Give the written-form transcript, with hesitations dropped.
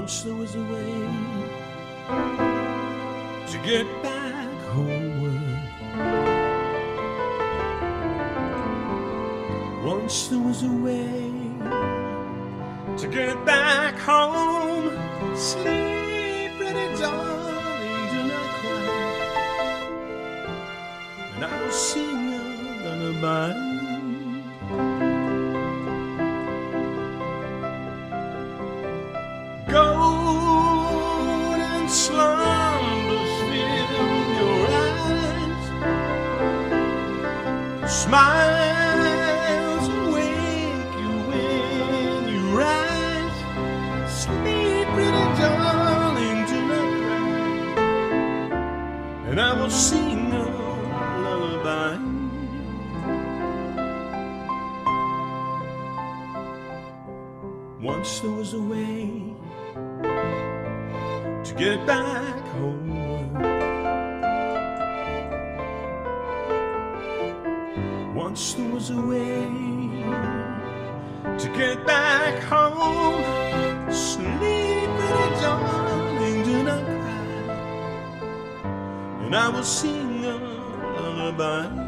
Once there was a way to get back homeward. Once there was a way to get back home. Sleep, pretty darling, do not cry, and I will sing a lullaby. Golden slumbers fill your eyes, smiles awake you when you rise. Sleep, pretty darling, do not cry, and I will sing a lullaby. Once there was a way to get back home. Once there was a way to get back home. Sleep, pretty darling, do not cry, and I will sing a lullaby.